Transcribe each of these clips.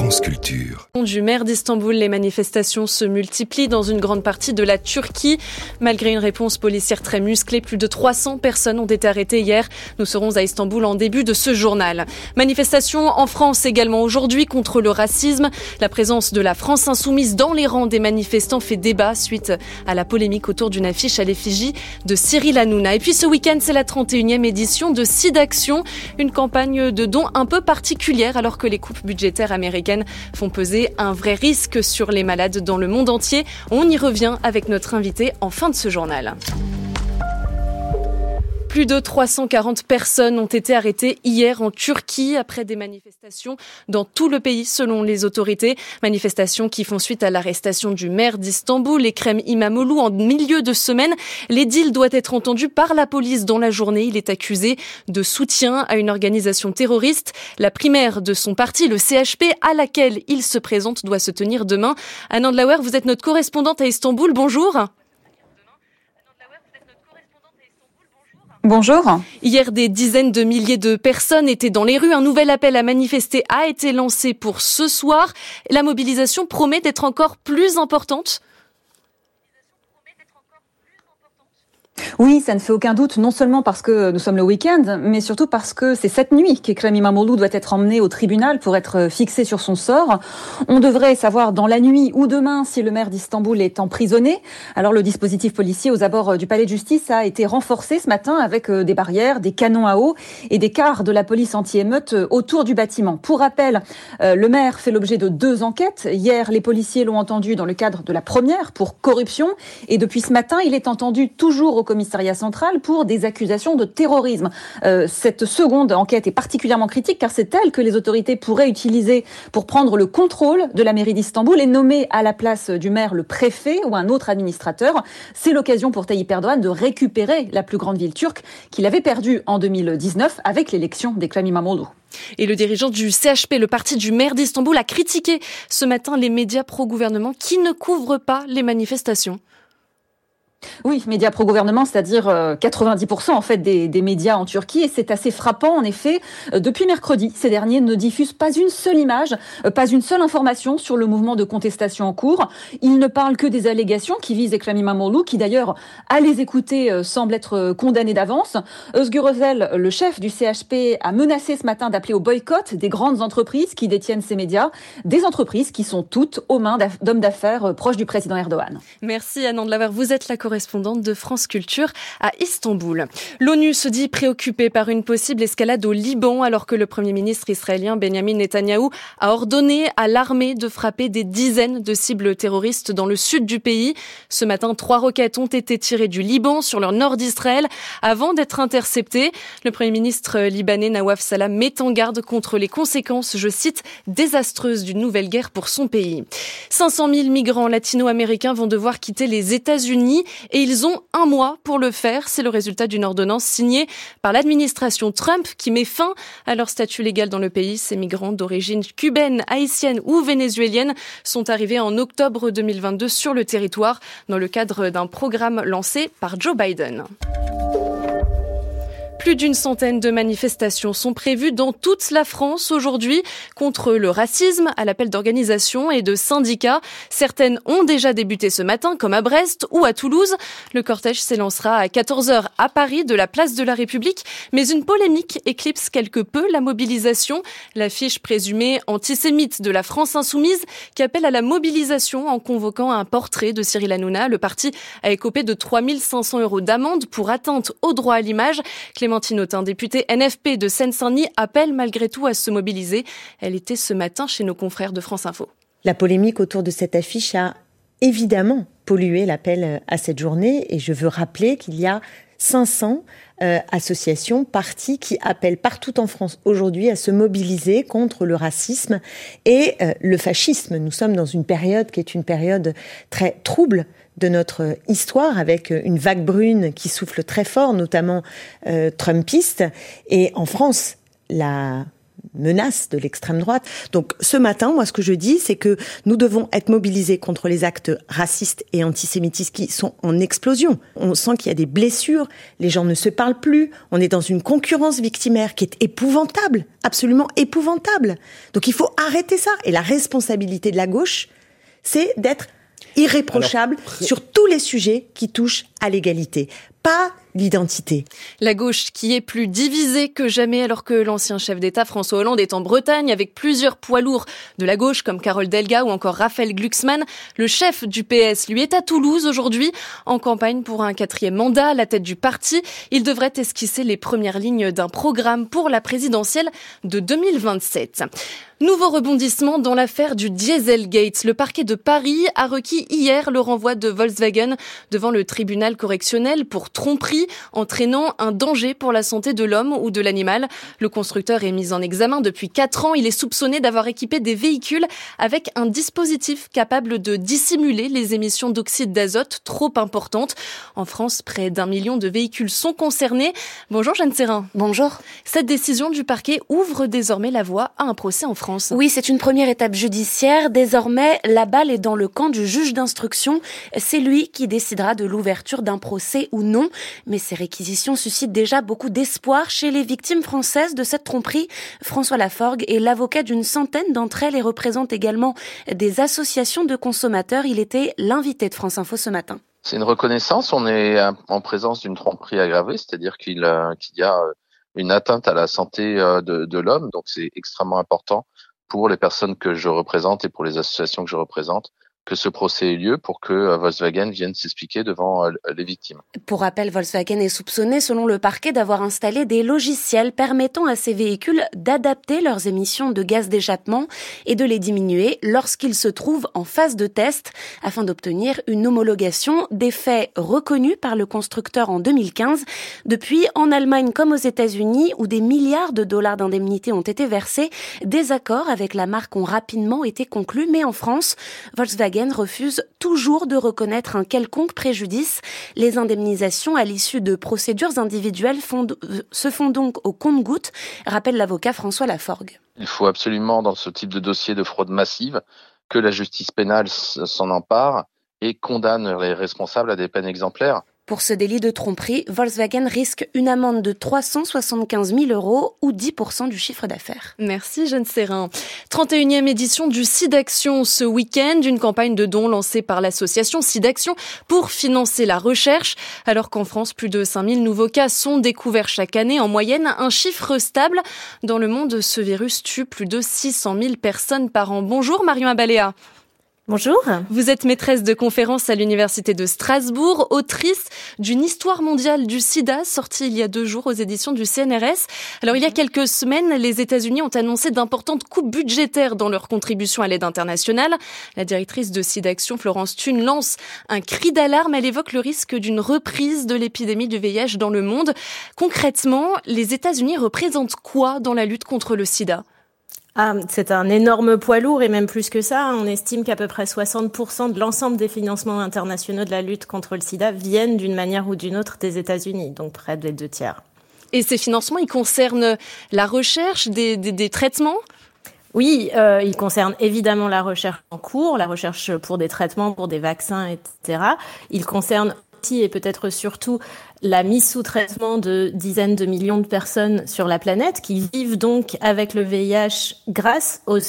France Culture. Du maire d'Istanbul, les manifestations se multiplient dans une grande partie de la Turquie. Malgré une réponse policière très musclée, plus de 300 personnes ont été arrêtées hier. Nous serons à Istanbul en début de ce journal. Manifestation en France également aujourd'hui contre le racisme. La présence de la France insoumise dans les rangs des manifestants fait débat suite à la polémique autour d'une affiche à l'effigie de Cyril Hanouna. Et puis ce week-end, c'est la 31e édition de SIDAction, une campagne de dons un peu particulière alors que les coupes budgétaires américaines font peser un vrai risque sur les malades dans le monde entier. On y revient avec notre invité en fin de ce journal. Plus de 340 personnes ont été arrêtées hier en Turquie après des manifestations dans tout le pays selon les autorités. Manifestations qui font suite à l'arrestation du maire d'Istanbul, Ekrem İmamoğlu, en milieu de semaine. L'édile doit être entendu par la police dans la journée. Il est accusé de soutien à une organisation terroriste. La primaire de son parti, le CHP, à laquelle il se présente, doit se tenir demain. Anand Lauer, vous êtes notre correspondante à Istanbul. Bonjour. Bonjour. Hier, des dizaines de milliers de personnes étaient dans les rues. Un nouvel appel à manifester a été lancé pour ce soir. La mobilisation promet d'être encore plus importante. Oui, ça ne fait aucun doute, non seulement parce que nous sommes le week-end, mais surtout parce que c'est cette nuit qu'Ekrem İmamoğlu doit être emmené au tribunal pour être fixé sur son sort. On devrait savoir dans la nuit ou demain si le maire d'Istanbul est emprisonné. Alors le dispositif policier aux abords du palais de justice a été renforcé ce matin avec des barrières, des canons à eau et des cars de la police anti-émeute autour du bâtiment. Pour rappel, le maire fait l'objet de 2 enquêtes. Hier, les policiers l'ont entendu dans le cadre de la première pour corruption et depuis ce matin, il est entendu toujours au commissariat central pour des accusations de terrorisme. Cette seconde enquête est particulièrement critique car c'est elle que les autorités pourraient utiliser pour prendre le contrôle de la mairie d'Istanbul et nommer à la place du maire le préfet ou un autre administrateur. C'est l'occasion pour Tayyip Erdogan de récupérer la plus grande ville turque qu'il avait perdue en 2019 avec l'élection d'Ekrem İmamoğlu. Et le dirigeant du CHP, le parti du maire d'Istanbul, a critiqué ce matin les médias pro-gouvernement qui ne couvrent pas les manifestations. Oui, médias pro-gouvernement, c'est-à-dire 90% en fait des médias en Turquie, et c'est assez frappant en effet. Depuis mercredi, ces derniers ne diffusent pas une seule image, pas une seule information sur le mouvement de contestation en cours. Ils ne parlent que des allégations qui visent Ekrem İmamoğlu, qui d'ailleurs, à les écouter, semble être condamné d'avance. Özgür Özel, le chef du CHP, a menacé ce matin d'appeler au boycott des grandes entreprises qui détiennent ces médias, des entreprises qui sont toutes aux mains d'hommes d'affaires proches du président Erdogan. Merci Anand Lauer, vous êtes la correspondante de France Culture à Istanbul. L'ONU se dit préoccupée par une possible escalade au Liban alors que le Premier ministre israélien Benjamin Netanyahou a ordonné à l'armée de frapper des dizaines de cibles terroristes dans le sud du pays. Ce matin, 3 roquettes ont été tirées du Liban sur le nord d'Israël avant d'être interceptées. Le Premier ministre libanais Nawaf Salam met en garde contre les conséquences, je cite, désastreuses d'une nouvelle guerre pour son pays. 500 000 migrants latino-américains vont devoir quitter les États-Unis et ils ont 1 mois pour le faire. C'est le résultat d'une ordonnance signée par l'administration Trump qui met fin à leur statut légal dans le pays. Ces migrants d'origine cubaine, haïtienne ou vénézuélienne sont arrivés en octobre 2022 sur le territoire dans le cadre d'un programme lancé par Joe Biden. Plus d'une centaine de manifestations sont prévues dans toute la France aujourd'hui contre le racisme à l'appel d'organisations et de syndicats. Certaines ont déjà débuté ce matin, comme à Brest ou à Toulouse. Le cortège s'élancera à 14h à Paris de la place de la République. Mais une polémique éclipse quelque peu la mobilisation. L'affiche présumée antisémite de la France insoumise qui appelle à la mobilisation en convoquant un portrait de Cyril Hanouna. Le parti a écopé de 3 500 € d'amende pour atteinte au droit à l'image. Clémentine Autain, députée NFP de Seine-Saint-Denis, appelle malgré tout à se mobiliser. Elle était ce matin chez nos confrères de France Info. La polémique autour de cette affiche a évidemment pollué l'appel à cette journée et je veux rappeler qu'il y a 500 associations, partis qui appellent partout en France aujourd'hui à se mobiliser contre le racisme et le fascisme. Nous sommes dans une période qui est une période très trouble de notre histoire, avec une vague brune qui souffle très fort, notamment trumpiste. Et en France, la menace de l'extrême droite. Donc ce matin, moi ce que je dis, c'est que nous devons être mobilisés contre les actes racistes et antisémitistes qui sont en explosion. On sent qu'il y a des blessures, les gens ne se parlent plus, on est dans une concurrence victimaire qui est épouvantable, absolument épouvantable. Donc il faut arrêter ça. Et la responsabilité de la gauche, c'est d'être irréprochable sur tous les sujets qui touchent à l'égalité, pas l'identité. La gauche qui est plus divisée que jamais alors que l'ancien chef d'État François Hollande est en Bretagne avec plusieurs poids lourds de la gauche comme Carole Delga ou encore Raphaël Glucksmann. Le chef du PS, lui, est à Toulouse aujourd'hui en campagne pour un 4e mandat à la tête du parti. Il devrait esquisser les premières lignes d'un programme pour la présidentielle de 2027. Nouveau rebondissement dans l'affaire du Dieselgate. Le parquet de Paris a requis hier le renvoi de Volkswagen devant le tribunal correctionnel pour tromperie entraînant un danger pour la santé de l'homme ou de l'animal. Le constructeur est mis en examen depuis 4 ans. Il est soupçonné d'avoir équipé des véhicules avec un dispositif capable de dissimuler les émissions d'oxyde d'azote trop importantes. En France, près d'1 million de véhicules sont concernés. Bonjour Jeanne Serrin. Bonjour. Cette décision du parquet ouvre désormais la voie à un procès en France. Oui, c'est une première étape judiciaire. Désormais, la balle est dans le camp du juge d'instruction. C'est lui qui décidera de l'ouverture d'un procès ou non. Mais ces réquisitions suscitent déjà beaucoup d'espoir chez les victimes françaises de cette tromperie. François Laforgue est l'avocat d'une centaine d'entre elles et représente également des associations de consommateurs. Il était l'invité de France Info ce matin. C'est une reconnaissance. On est en présence d'une tromperie aggravée, c'est-à-dire qu'il y a une atteinte à la santé de l'homme. Donc c'est extrêmement important pour les personnes que je représente et pour les associations que je représente que ce procès ait lieu pour que Volkswagen vienne s'expliquer devant les victimes. Pour rappel, Volkswagen est soupçonné, selon le parquet, d'avoir installé des logiciels permettant à ces véhicules d'adapter leurs émissions de gaz d'échappement et de les diminuer lorsqu'ils se trouvent en phase de test afin d'obtenir une homologation, des faits reconnus par le constructeur en 2015. Depuis, en Allemagne comme aux États-Unis, où des milliards de dollars d'indemnités ont été versés, des accords avec la marque ont rapidement été conclus, mais en France, Volkswagen refuse toujours de reconnaître un quelconque préjudice. Les indemnisations à l'issue de procédures individuelles se font donc au compte-gouttes, rappelle l'avocat François Laforgue. Il faut absolument, dans ce type de dossier de fraude massive, que la justice pénale s'en empare et condamne les responsables à des peines exemplaires. Pour ce délit de tromperie, Volkswagen risque une amende de 375 000 € ou 10% du chiffre d'affaires. Merci Jeanne Serrin. 31e édition du SIDAction ce week-end, une campagne de dons lancée par l'association SIDAction pour financer la recherche. Alors qu'en France, plus de 5000 nouveaux cas sont découverts chaque année, en moyenne un chiffre stable. Dans le monde, ce virus tue plus de 600 000 personnes par an. Bonjour Marion Abalea. Bonjour. Vous êtes maîtresse de conférences à l'Université de Strasbourg, autrice d'une histoire mondiale du sida, sortie il y a 2 jours aux éditions du CNRS. Alors, il y a quelques semaines, les États-Unis ont annoncé d'importantes coupes budgétaires dans leur contribution à l'aide internationale. La directrice de SIDAction, Florence Thune, lance un cri d'alarme. Elle évoque le risque d'une reprise de l'épidémie du VIH dans le monde. Concrètement, les États-Unis représentent quoi dans la lutte contre le sida ? C'est un énorme poids lourd et même plus que ça. On estime qu'à peu près 60% de l'ensemble des financements internationaux de la lutte contre le sida viennent d'une manière ou d'une autre des États-Unis, donc près des 2/3. Et ces financements, ils concernent la recherche, des traitements ? Oui, ils concernent évidemment la recherche en cours, la recherche pour des traitements, pour des vaccins, etc. Ils concernent aussi et peut-être surtout la mise sous traitement de dizaines de millions de personnes sur la planète qui vivent donc avec le VIH grâce au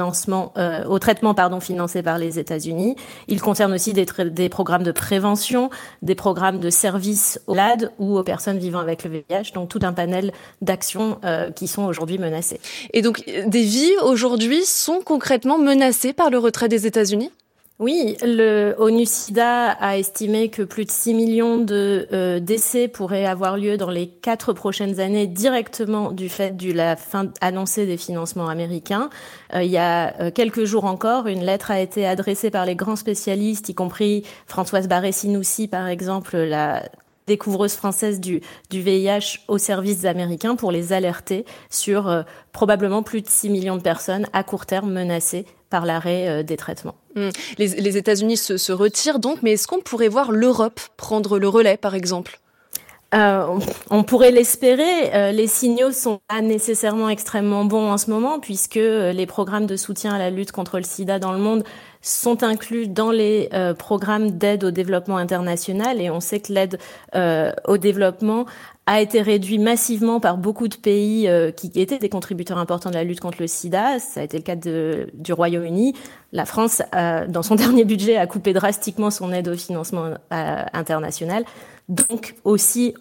traitement financé par les États-Unis. Il concerne aussi des programmes de prévention, des programmes de services aux malades ou aux personnes vivant avec le VIH, donc tout un panel d'actions qui sont aujourd'hui menacées. Et donc des vies aujourd'hui sont concrètement menacées par le retrait des États-Unis ? Oui, le ONU-SIDA a estimé que plus de 6 millions de décès pourraient avoir lieu dans les 4 prochaines années directement du fait de la fin annoncée des financements américains. Il y a quelques jours encore, une lettre a été adressée par les grands spécialistes, y compris Françoise Barré-Sinoussi, par exemple, la découvreuse française du VIH aux services américains pour les alerter sur probablement plus de 6 millions de personnes à court terme menacées par l'arrêt des traitements. Les États-Unis se retirent donc, mais est-ce qu'on pourrait voir l'Europe prendre le relais, par exemple ? On pourrait l'espérer. Les signaux sont pas nécessairement extrêmement bons en ce moment, puisque les programmes de soutien à la lutte contre le sida dans le monde sont inclus dans les programmes d'aide au développement international, et on sait que l'aide au développement a été réduit massivement par beaucoup de pays qui étaient des contributeurs importants de la lutte contre le sida. Ça a été le cas du Royaume-Uni. La France, dans son dernier budget, a coupé drastiquement son aide au financement international, donc aussi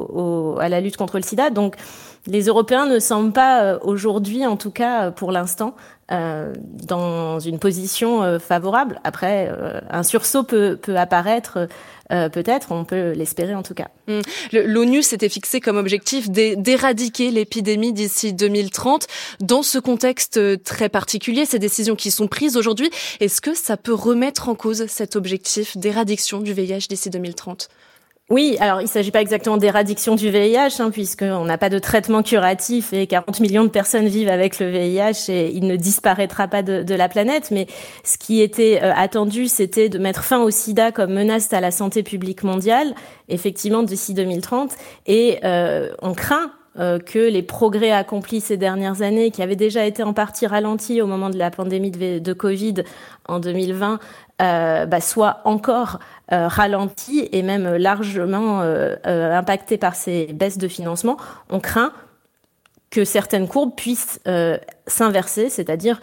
à la lutte contre le sida. Donc les Européens ne semblent pas aujourd'hui, en tout cas pour l'instant, dans une position favorable. Après, un sursaut peut apparaître, peut-être, on peut l'espérer en tout cas. L'ONU s'était fixé comme objectif d'éradiquer l'épidémie d'ici 2030. Dans ce contexte très particulier, ces décisions qui sont prises aujourd'hui, est-ce que ça peut remettre en cause cet objectif d'éradiction du VIH d'ici 2030 ? Oui, alors il ne s'agit pas exactement d'éradiction du VIH, puisqu'on n'a pas de traitement curatif et 40 millions de personnes vivent avec le VIH et il ne disparaîtra pas de la planète. Mais ce qui était attendu, c'était de mettre fin au sida comme menace à la santé publique mondiale, effectivement d'ici 2030. Et on craint que les progrès accomplis ces dernières années, qui avaient déjà été en partie ralentis au moment de la pandémie de Covid en 2020, soient encore ralentis et même largement impactés par ces baisses de financement. On craint que certaines courbes puissent s'inverser, c'est-à-dire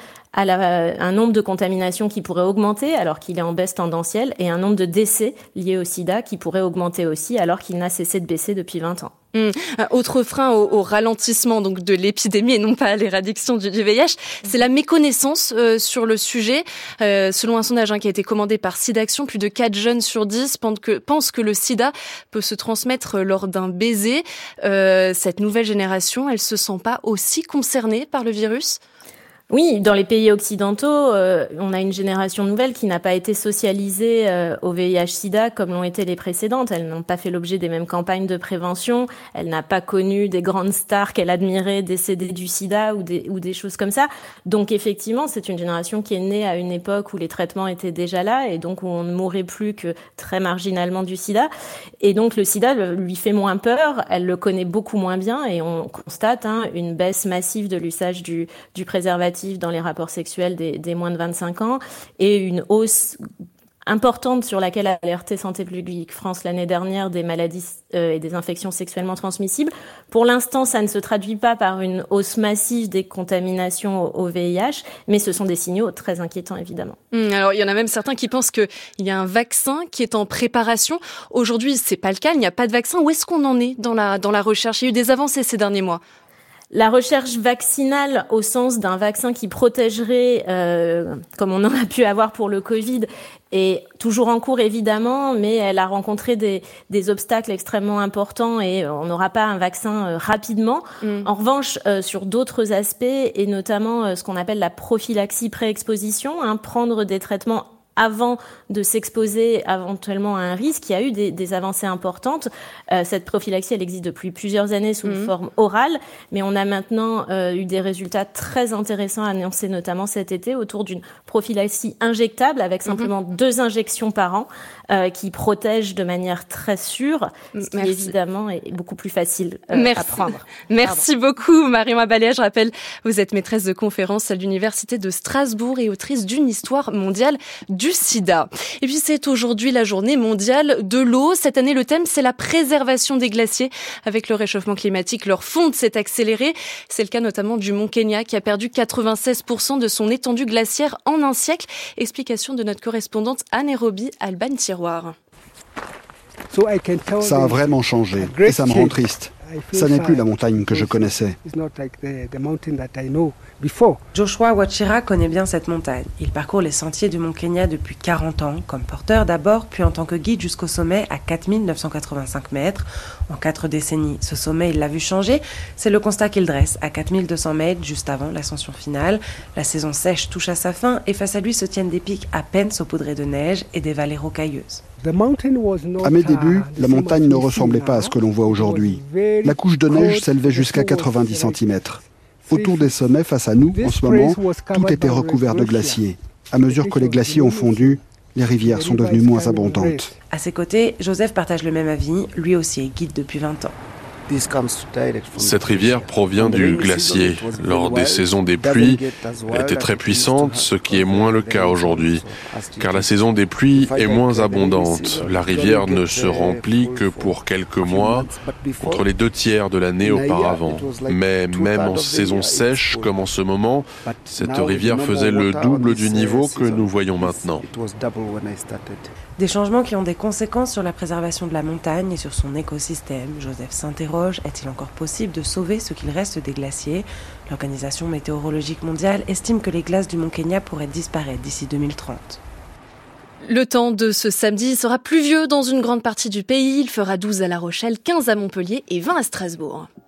un nombre de contaminations qui pourrait augmenter alors qu'il est en baisse tendancielle et un nombre de décès liés au sida qui pourrait augmenter aussi alors qu'il n'a cessé de baisser depuis 20 ans. Autre frein au ralentissement donc de l'épidémie et non pas à l'éradiction du VIH, c'est la méconnaissance sur le sujet. Selon un sondage qui a été commandé par SIDAction, plus de 4 jeunes sur 10 pensent que le sida peut se transmettre lors d'un baiser. Cette nouvelle génération, elle se sent pas aussi concernée par le virus ? Oui, dans les pays occidentaux, on a une génération nouvelle qui n'a pas été socialisée au VIH-Sida comme l'ont été les précédentes. Elles n'ont pas fait l'objet des mêmes campagnes de prévention. Elle n'a pas connu des grandes stars qu'elle admirait décédées du sida ou des choses comme ça. Donc effectivement, c'est une génération qui est née à une époque où les traitements étaient déjà là et donc où on ne mourrait plus que très marginalement du sida. Et donc le sida lui fait moins peur, elle le connaît beaucoup moins bien et on constate une baisse massive de l'usage du préservatif dans les rapports sexuels des moins de 25 ans et une hausse importante sur laquelle a alerté Santé publique France l'année dernière des maladies et des infections sexuellement transmissibles. Pour l'instant, ça ne se traduit pas par une hausse massive des contaminations au VIH, mais ce sont des signaux très inquiétants, évidemment. Alors, il y en a même certains qui pensent qu'il y a un vaccin qui est en préparation. Aujourd'hui, c'est pas le cas, il n'y a pas de vaccin. Où est-ce qu'on en est dans la recherche ? Il y a eu des avancées ces derniers mois. La recherche vaccinale au sens d'un vaccin qui protégerait, comme on en a pu avoir pour le Covid, est toujours en cours évidemment, mais elle a rencontré des obstacles extrêmement importants et on n'aura pas un vaccin rapidement. En revanche, sur d'autres aspects et notamment ce qu'on appelle la prophylaxie pré-exposition, prendre des traitements avant de s'exposer éventuellement à un risque, il y a eu des avancées importantes. Cette prophylaxie, elle existe depuis plusieurs années sous forme orale, mais on a maintenant eu des résultats très intéressants annoncés notamment cet été autour d'une prophylaxie injectable avec simplement 2 injections par an qui protègent de manière très sûre, ce qui évidemment est beaucoup plus facile à prendre. Merci beaucoup Marion Abaléa. Je rappelle, vous êtes maîtresse de conférence à l'Université de Strasbourg et autrice d'une histoire mondiale du sida. Et puis c'est aujourd'hui la journée mondiale de l'eau. Cette année, le thème, c'est la préservation des glaciers. Avec le réchauffement climatique, leur fonte s'est accélérée. C'est le cas notamment du Mont Kenya qui a perdu 96% de son étendue glaciaire en un siècle. Explication de notre correspondante à Nairobi, Alban Tiroir. Ça a vraiment changé et ça me rend triste. Ça n'est plus la montagne que je connaissais. Joshua Wachira connaît bien cette montagne. Il parcourt les sentiers du Mont Kenya depuis 40 ans, comme porteur d'abord, puis en tant que guide jusqu'au sommet à 4985 mètres. En 4 décennies, ce sommet, il l'a vu changer. C'est le constat qu'il dresse à 4200 mètres, juste avant l'ascension finale. La saison sèche touche à sa fin et face à lui se tiennent des pics à peine saupoudrés de neige et des vallées rocailleuses. À mes débuts, la montagne ne ressemblait pas à ce que l'on voit aujourd'hui. La couche de neige s'élevait jusqu'à 90 cm. Autour des sommets, face à nous, en ce moment, tout était recouvert de glaciers. À mesure que les glaciers ont fondu, Les rivières sont devenues moins abondantes. À ses côtés, Joseph partage le même avis, lui aussi est guide depuis 20 ans. Cette rivière provient du glacier. Lors des saisons des pluies, elle était très puissante, ce qui est moins le cas aujourd'hui. Car la saison des pluies est moins abondante. La rivière ne se remplit que pour quelques mois, contre les 2/3 de l'année auparavant. Mais même en saison sèche, comme en ce moment, cette rivière faisait le double du niveau que nous voyons maintenant. Des changements qui ont des conséquences sur la préservation de la montagne et sur son écosystème. Joseph s'interroge, est-il encore possible de sauver ce qu'il reste des glaciers ? L'Organisation météorologique mondiale estime que les glaces du Mont Kenya pourraient disparaître d'ici 2030. Le temps de ce samedi sera pluvieux dans une grande partie du pays. Il fera 12 à La Rochelle, 15 à Montpellier et 20 à Strasbourg.